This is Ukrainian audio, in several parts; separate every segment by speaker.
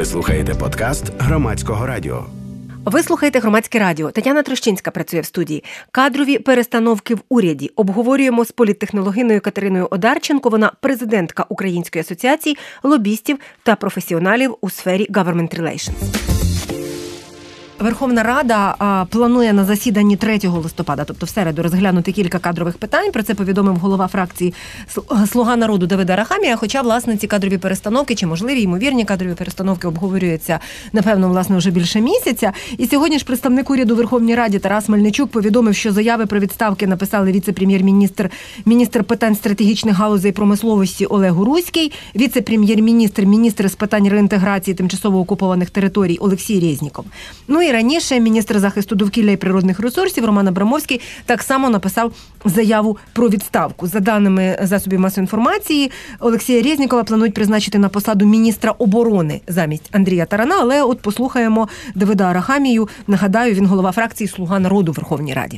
Speaker 1: Ви слухаєте подкаст Громадського радіо.
Speaker 2: Ви слухаєте Громадське радіо. Тетяна Трощинська працює в студії. Кадрові перестановки в уряді. Обговорюємо з політтехнологиною Катериною Одарченко. Вона президентка Української асоціації лобістів та професіоналів у сфері Government Relations. Верховна Рада планує на засіданні 3 листопада, тобто в середу, розглянути кілька кадрових питань. Про це повідомив голова фракції «Слуга народу» Давид Арахамія. Хоча, власне, ці кадрові перестановки, чи можливі, ймовірні кадрові перестановки обговорюються, напевно, власне, вже більше місяця. І сьогодні ж представник уряду у Верховній Раді Тарас Мельничук повідомив, що заяви про відставки написали віце-прем'єр-міністр, міністр питань стратегічних галузей промисловості Олег Уруський, віце-прем'єр-міністр, міністр з питань реінтеграції тимчасово окупованих територій Олексій Резніков. Ну і раніше міністр захисту довкілля і природних ресурсів Роман Абрамовський так само написав заяву про відставку. За даними засобів масової інформації, Олексія Резнікова планують призначити на посаду міністра оборони замість Андрія Тарана, але от послухаємо Давида Арахамію. Нагадаю, він голова фракції «Слуга народу» в Верховній Раді.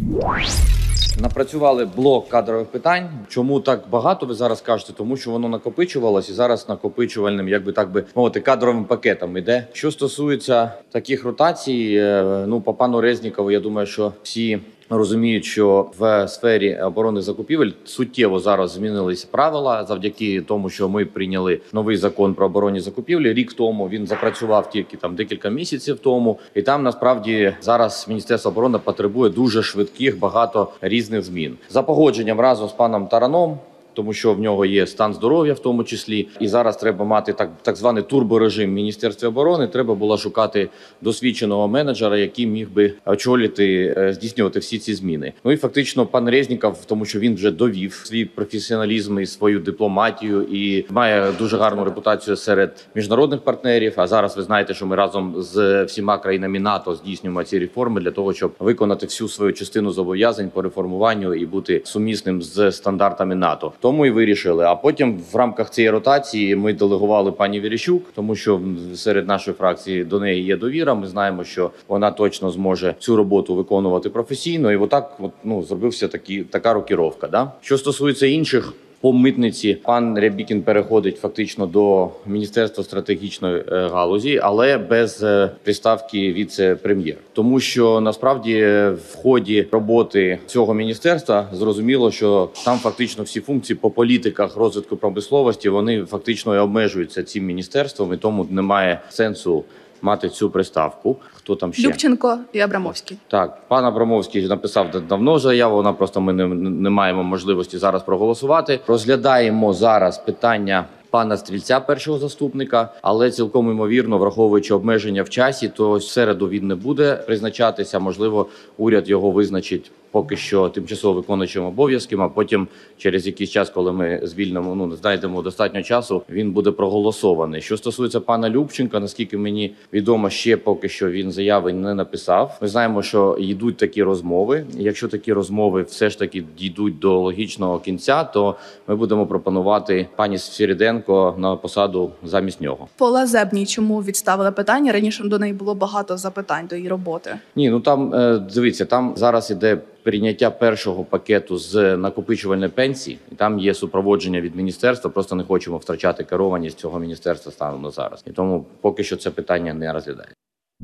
Speaker 3: Напрацювали блок кадрових питань. Чому так багато, ви зараз кажете? Тому що воно накопичувалось і зараз накопичувальним, кадровим пакетом іде. Що стосується таких ротацій, по пану Резнікову, я думаю, що всі розуміють, що в сфері оборонних закупівель суттєво зараз змінилися правила завдяки тому, що ми прийняли новий закон про оборонні закупівлі. Рік тому він запрацював тільки декілька місяців тому. І там насправді зараз Міністерство оборони потребує дуже швидких, багато різних змін. За погодженням разом з паном Тараном, тому що в нього є стан здоров'я в тому числі. І зараз треба мати так званий турборежим в Міністерстві оборони. Треба було шукати досвідченого менеджера, який міг би очолити, здійснювати всі ці зміни. Ну і фактично пан Резніков, тому що він вже довів свій професіоналізм і свою дипломатію і має дуже гарну репутацію серед міжнародних партнерів. А зараз ви знаєте, що ми разом з всіма країнами НАТО здійснюємо ці реформи для того, щоб виконати всю свою частину зобов'язань по реформуванню і бути сумісним з стандартами НАТО. Тому і вирішили. А потім в рамках цієї ротації ми делегували пані Верещук, тому що серед нашої фракції до неї є довіра. Ми знаємо, що вона точно зможе цю роботу виконувати професійно. І отак зробився така рокіровка. Да? Що стосується інших, по митниці пан Рябікін переходить фактично до Міністерства стратегічної галузі, але без приставки віце-прем'єр. Тому що насправді в ході роботи цього міністерства зрозуміло, що там фактично всі функції по політиках розвитку промисловості, вони фактично і обмежуються цим міністерством, і тому немає сенсу мати цю приставку. Хто там ще?
Speaker 4: Любченко і Абрамовський.
Speaker 3: Так, пан Абрамовський написав давно заяву, вона просто ми не маємо можливості зараз проголосувати. Розглядаємо зараз питання пана Стрільця, першого заступника, але цілком ймовірно, враховуючи обмеження в часі, то в середу він не буде призначатися, можливо, уряд його визначить поки що тимчасово виконуючим обов'язки, а потім через якийсь час, коли ми звільнимо, знайдемо достатньо часу, він буде проголосований. Що стосується пана Любченка, наскільки мені відомо, ще поки що він заяви не написав. Ми знаємо, що йдуть такі розмови. Якщо такі розмови все ж таки дійдуть до логічного кінця, то ми будемо пропонувати пані Свириденко на посаду замість нього.
Speaker 4: По Лазебній чому відставили питання? Раніше до неї було багато запитань до її роботи.
Speaker 3: Ні, там, дивіться, там зараз іде прийняття першого пакету з накопичувальної пенсії, і там є супроводження від міністерства, просто не хочемо втрачати керованість цього міністерства станом на зараз. І тому поки що це питання не розглядається.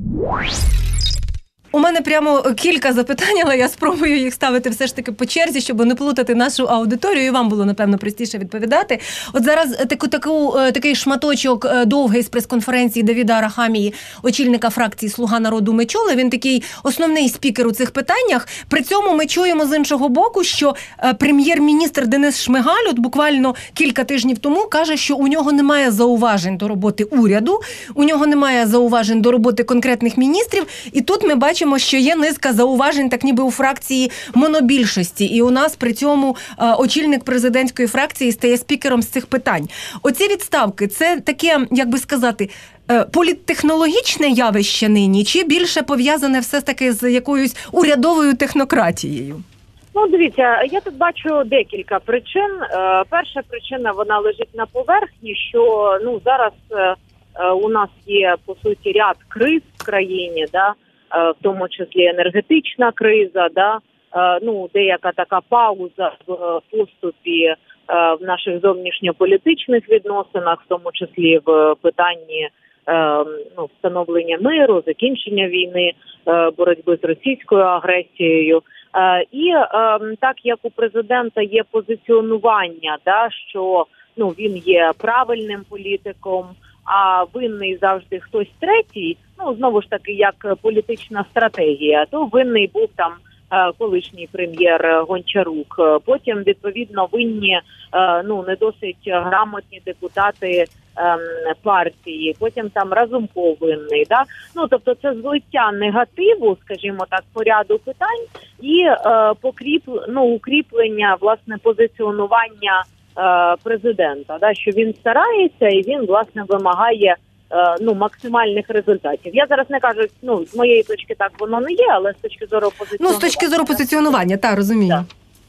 Speaker 2: У мене прямо кілька запитань, але я спробую їх ставити все ж таки по черзі, щоб не плутати нашу аудиторію, і вам було, напевно, простіше відповідати. От зараз такий шматочок довгий з прес-конференції Давида Арахамії, очільника фракції «Слуга народу» ми чули. Він такий основний спікер у цих питаннях. При цьому ми чуємо з іншого боку, що прем'єр-міністр Денис Шмигаль буквально кілька тижнів тому каже, що у нього немає зауважень до роботи уряду, у нього немає зауважень до роботи конкретних міністрів. І тут ми бачимо, що є низка зауважень, так ніби у фракції монобільшості. І у нас при цьому очільник президентської фракції стає спікером з цих питань. Оці відставки – це таке, як би сказати, політтехнологічне явище нині, чи більше пов'язане все-таки з якоюсь урядовою технократією?
Speaker 5: Дивіться, я тут бачу декілька причин. Перша причина, вона лежить на поверхні, що зараз у нас є, по суті, ряд криз в країні, в тому числі енергетична криза, деяка така пауза в поступі в наших зовнішньополітичних відносинах, в тому числі в питанні встановлення миру, закінчення війни, боротьби з російською агресією. І так як у президента є позиціонування, що він є правильним політиком, а винний завжди хтось третій, знову ж таки, як політична стратегія, то винний був там колишній прем'єр Гончарук. Потім, відповідно, винні не досить грамотні депутати партії. Потім там Разумков винний. Да? Тобто це злиття негативу, скажімо так, по ряду питань і укріплення, власне, позиціонування президента, да? Що він старається і він, власне, вимагає максимальних результатів. Я зараз не кажу, з моєї точки так воно не є, але з точки зору позиціонування.
Speaker 2: З точки зору позиціонування, так, розумію.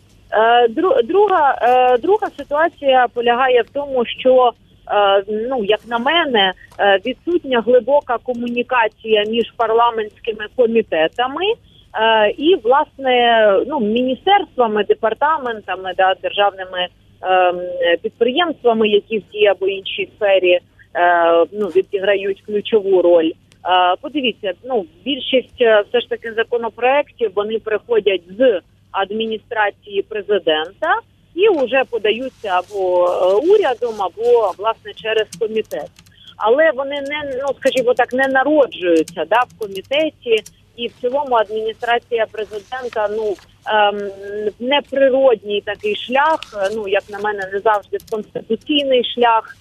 Speaker 5: Друга ситуація полягає в тому, що, як на мене, відсутня глибока комунікація між парламентськими комітетами і, власне, міністерствами, департаментами, державними підприємствами, які в тій або іншій сфері відіграють ключову роль. Подивіться, більшість все ж таки законопроєктів, вони приходять з адміністрації президента і вже подаються або урядом, або, власне, через комітет. Але вони не народжуються в комітеті, і в цілому адміністрація президента, неприродній такий шлях, як на мене, не завжди конституційний шлях,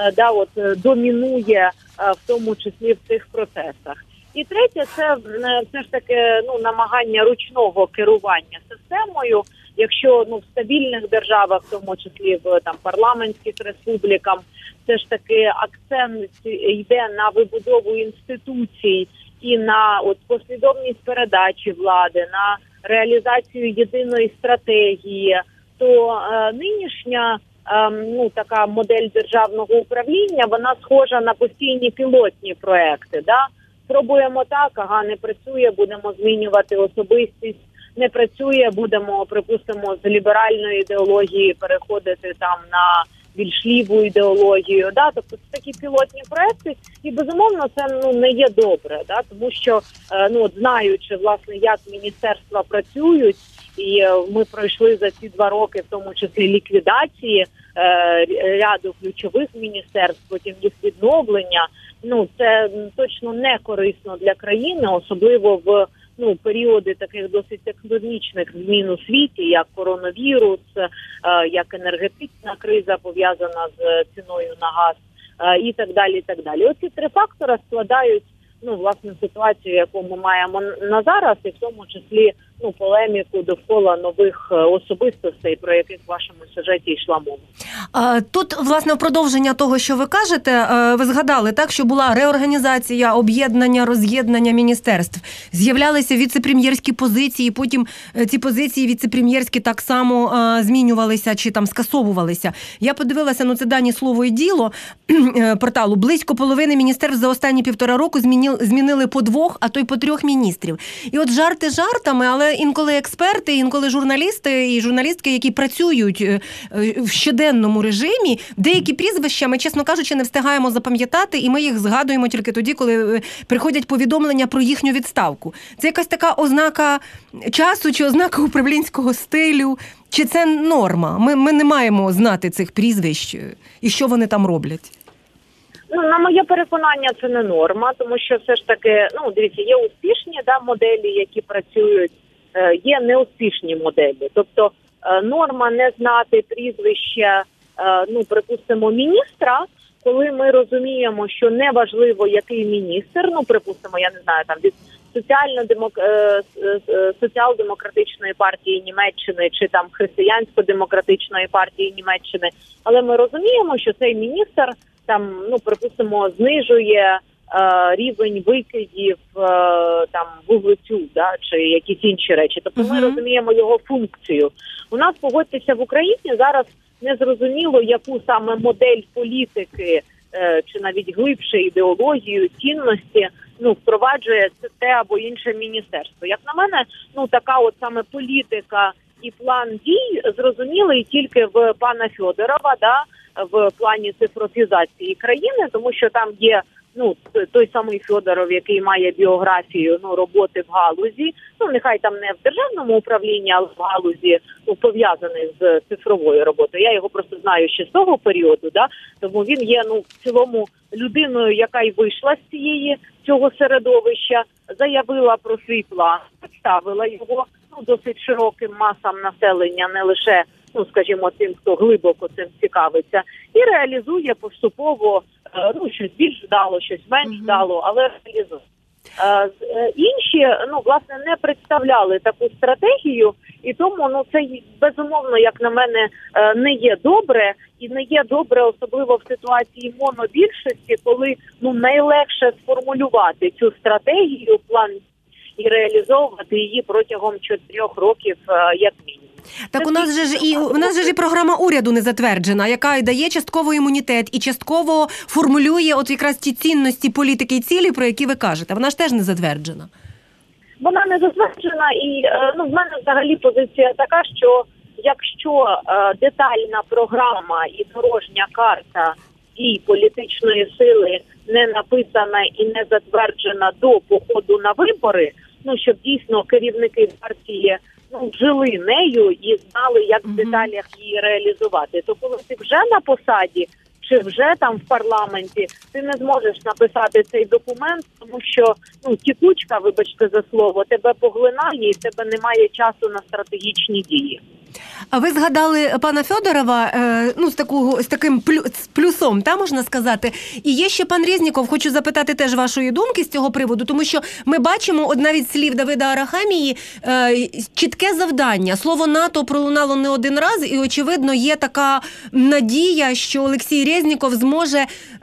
Speaker 5: домінує в тому числі в цих процесах. І третє, це все ж таки намагання ручного керування системою. Якщо в стабільних державах, в тому числі в парламентських республіках, все ж таки акцент йде на вибудову інституцій і на послідовність передачі влади, на реалізацію єдиної стратегії, то нинішня така модель державного управління, вона схожа на постійні пілотні проекти. Да? Спробуємо так, не працює, будемо змінювати особистість, не працює, будемо, припустимо, з ліберальної ідеології переходити на більш ліву ідеологію. Да? Тобто це такі пілотні проекти, і, безумовно, це не є добре, да? Тому що, знаючи, власне, як міністерства працюють, і ми пройшли за ці 2 роки, в тому числі ліквідації ряду ключових міністерств, потім їх відновлення. Це точно не корисно для країни, особливо в періоди таких досить тектонічних змін у світі, як коронавірус, як енергетична криза, пов'язана з ціною на газ і так далі, і так далі. Оці 3 фактори складають власне ситуацію, яку ми маємо на зараз, і в тому числі полеміку довкола нових особистостей, про яких в вашому сюжеті йшла мова.
Speaker 2: Тут, власне, в продовження того, що ви кажете, ви згадали, так, що була реорганізація, об'єднання, роз'єднання міністерств. З'являлися віце-прем'єрські позиції, потім ці позиції віце-прем'єрські так само змінювалися чи скасовувалися. Я подивилася, це дані «Слово і діло» порталу. Близько половини міністерств за останні 1,5 року змінили по 2, а то й по 3 міністрів. І от жарти жартами, але інколи експерти, інколи журналісти і журналістки, які працюють в щоденному режимі, деякі прізвища ми, чесно кажучи, не встигаємо запам'ятати, і ми їх згадуємо тільки тоді, коли приходять повідомлення про їхню відставку. Це якась така ознака часу чи ознака управлінського стилю, чи це норма? Ми не маємо знати цих прізвищ і що вони там роблять.
Speaker 5: На моє переконання, це не норма, тому що все ж таки, дивіться, є успішні моделі, які працюють, є неуспішні моделі. Тобто норма не знати прізвища, припустимо, міністра, коли ми розуміємо, що неважливо, який міністр, припустимо, я не знаю, від соціал-демократичної партії Німеччини чи християнсько-демократичної партії Німеччини, але ми розуміємо, що цей міністр припустимо, знижує рівень викидів вуглецю, чи якісь інші речі. Тобто ми розуміємо його функцію. У нас, погодьтеся, в Україні зараз не зрозуміло, яку саме модель політики чи навіть глибше ідеологію, цінності впроваджує те або інше міністерство. Як на мене, така от саме політика і план дій зрозумілий тільки в пана Федорова, в плані цифровізації країни, тому що там є той самий Федоров, який має біографію роботи в галузі, нехай там не в державному управлінні, але в галузі пов'язаний з цифровою роботою. Я його просто знаю ще з того періоду, тому він є в цілому людиною, яка й вийшла з цього середовища, заявила про свій план, представила його досить широким масам населення, не лише, скажімо, тим, хто глибоко цим цікавиться, і реалізує поступово, щось більш вдало, щось менш вдало, але реалізує. Інші, власне, не представляли таку стратегію, і тому, це, безумовно, як на мене, не є добре, і не є добре, особливо в ситуації монобільшості, коли, найлегше сформулювати цю стратегію, план, і реалізовувати її протягом 4 років, як мінімум.
Speaker 2: Так у нас же ж і програма уряду не затверджена, яка й дає частково імунітет і частково формулює якраз ті цінності, політики і цілі, про які ви кажете. Вона ж теж не затверджена.
Speaker 5: Вона не затверджена, і в мене взагалі позиція така, що якщо детальна програма і дорожня карта дій політичної сили не написана і не затверджена до походу на вибори, щоб дійсно керівники партії жили нею і знали, як в деталях її реалізувати. То коли ти вже на посаді, чи вже там в парламенті, ти не зможеш написати цей документ, тому що тікучка, вибачте за слово, тебе поглинає і в тебе немає часу на стратегічні дії.
Speaker 2: А ви згадали пана Федорова, з таким плюсом, можна сказати. І є ще пан Резніков, хочу запитати теж вашої думки з цього приводу, тому що ми бачимо, навіть слів Давида Арахамії, чітке завдання. Слово НАТО пролунало не один раз, і, очевидно, є така надія, що Олексій Резніков зможе,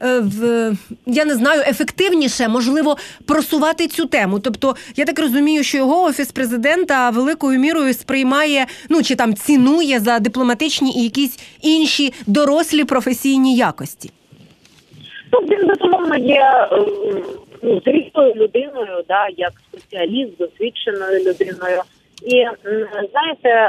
Speaker 2: ефективніше, можливо, просувати цю тему. Тобто, я так розумію, що його Офіс президента великою мірою сприймає, чи там цінує за дипломатичні і якісь інші дорослі професійні якості.
Speaker 5: Він, безумовно, є зрілою людиною, як спеціаліст, досвідченою людиною. І, знаєте,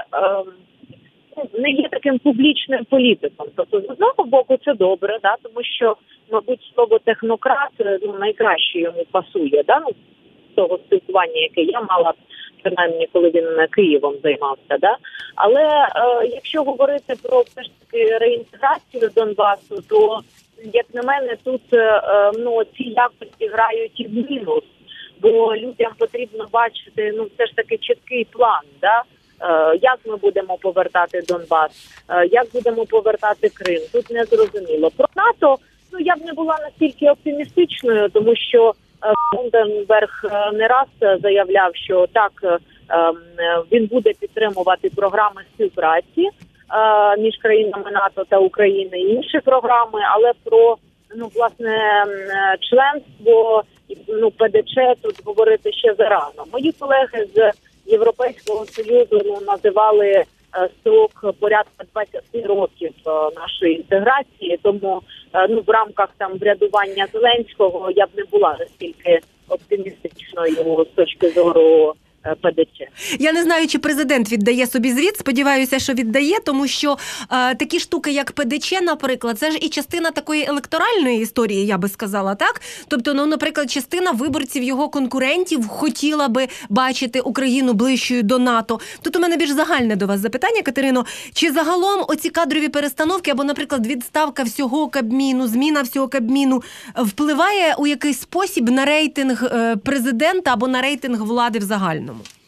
Speaker 5: не є таким публічним політиком. Тобто, з одного боку, це добре, тому що, мабуть, слово технократ найкраще йому пасує, з того спілкування, яке я мала, принаймні, коли він Києвом займався, Але якщо говорити про все ж таки реінтеграцію Донбасу, то, як на мене, тут ці якості грають і в мінус, бо людям потрібно бачити, все ж таки чіткий план, як ми будемо повертати Донбас, як будемо повертати Крим. Тут не зрозуміло. Про НАТО, я б не була настільки оптимістичною, тому що Столтенберг не раз заявляв, що так, він буде підтримувати програми співпраці між країнами НАТО та України і інші програми, але про, власне, членство, ПДЧ тут говорити ще зарано. Мої колеги з Європейського Союзу називали строк порядка 20 років нашої інтеграції, тому в рамках врядування Зеленського я б не була настільки оптимістичною з точки зору ПДЧ.
Speaker 2: Я не знаю, чи президент віддає собі звіт, сподіваюся, що віддає, тому що такі штуки, як ПДЧ, наприклад, це ж і частина такої електоральної історії, я би сказала, так? Тобто, наприклад, частина виборців його конкурентів хотіла би бачити Україну ближчою до НАТО. Тут у мене більш загальне до вас запитання, Катерино. Чи загалом оці кадрові перестановки, або, наприклад, відставка всього Кабміну, зміна всього Кабміну, впливає у якийсь спосіб на рейтинг президента або на рейтинг влади в загальному?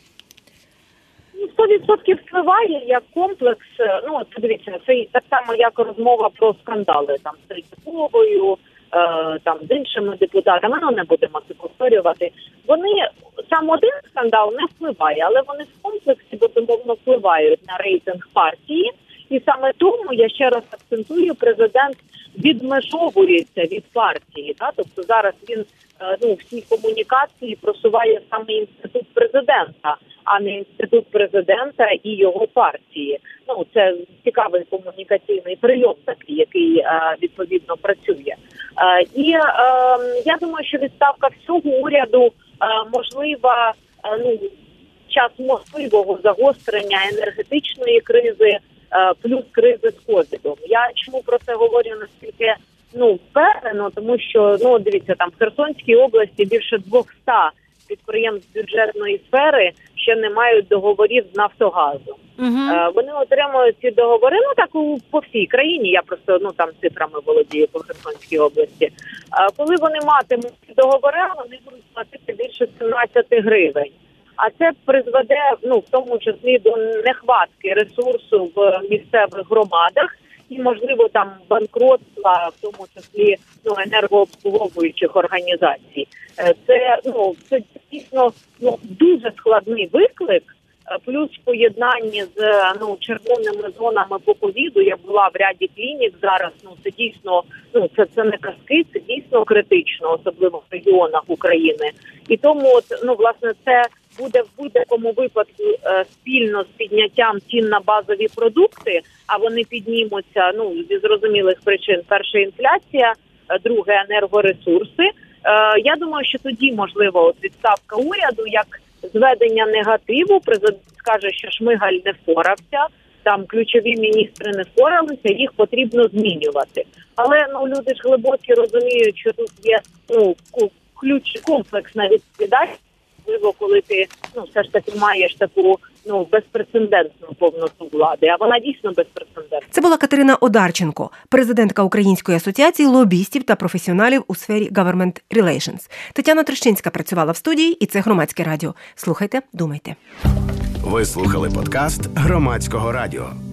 Speaker 5: 100% впливає як комплекс. Дивіться, це так само, як розмова про скандали з Третьяковою, з іншими депутатами. Не будемо це повторювати. Вони, сам один скандал не впливає, але вони в комплексі, безумовно, впливають на рейтинг партії. І саме тому, я ще раз акцентую, президент відмежовується від партії. Тобто зараз він в цій комунікації просуває саме інститут президента, а не інститут президента і його партії. Це цікавий комунікаційний прийом такий, який відповідно працює. І я думаю, що відставка всього уряду можлива час можливого загострення енергетичної кризи, плюс кризи з ковідом. Я чому про це говорю наскільки впевнено, тому що, дивіться, там в Херсонській області більше 200 підприємств бюджетної сфери ще не мають договорів з Нафтогазом. Вони отримують ці договори, так по всій країні, я просто, там цифрами володію по Херсонській області. Коли вони матимуть ці договори, вони будуть платити більше 17 гривень. А це призведе, в тому числі до нехватки ресурсу в місцевих громадах і, можливо, там банкротства, в тому числі енергообслуговуючих організацій. Це дійсно дуже складний виклик. Плюс в поєднанні з червоними зонами по ковіду, я була в ряді клінік зараз, це дійсно, це не казки, це дійсно критично, особливо в регіонах України. І тому, власне, це буде в будь-якому випадку спільно з підняттям цін на базові продукти, а вони піднімуться, зі зрозумілих причин. Перше – інфляція, друге – енергоресурси. Я думаю, що тоді, можливо, відставка уряду, як зведення негативу, президент скаже, що Шмигаль не впорався, там ключові міністри не впоралися, їх потрібно змінювати. Але люди ж глибокі розуміють, що тут є комплексна відповідальність, можливо, коли ти все ж таки маєш таку безпрецедентну повноту влади, а вона дійсно безпрецедентна.
Speaker 2: Це була Катерина Одарченко, президентка Української асоціації лобістів та професіоналів у сфері Government Relations. Тетяна Трощинська працювала в студії, і це Громадське радіо. Слухайте, думайте.
Speaker 1: Ви слухали подкаст Громадського радіо.